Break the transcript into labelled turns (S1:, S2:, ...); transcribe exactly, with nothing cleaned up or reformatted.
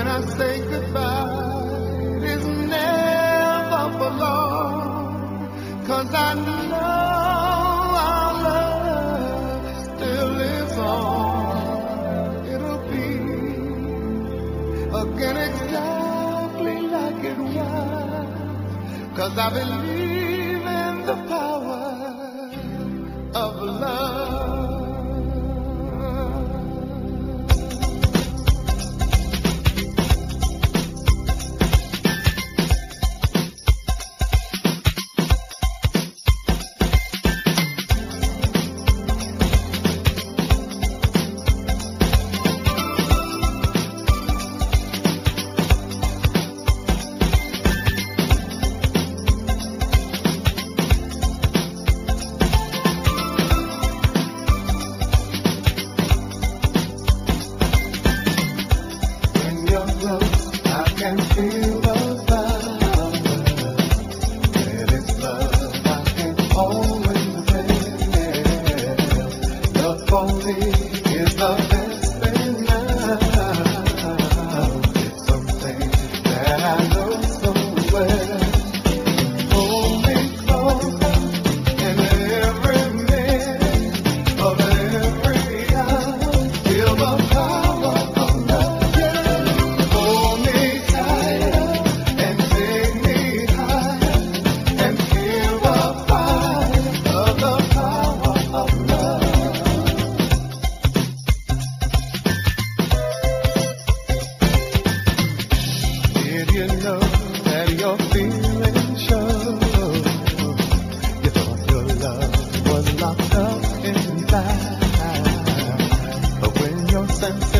S1: when I say goodbye, it's never for long, 'cause I know our love still lives on. It'll be again exactly like it was, 'cause I believe in the power of love. I can feel the power, and it's love I can always feel. Love for me is the best thing now. It's something that I know so well. Hold me closer in every minute of every hour. Feel the power of love. You know that your feelings show. You thought your love was locked up inside, but when your sense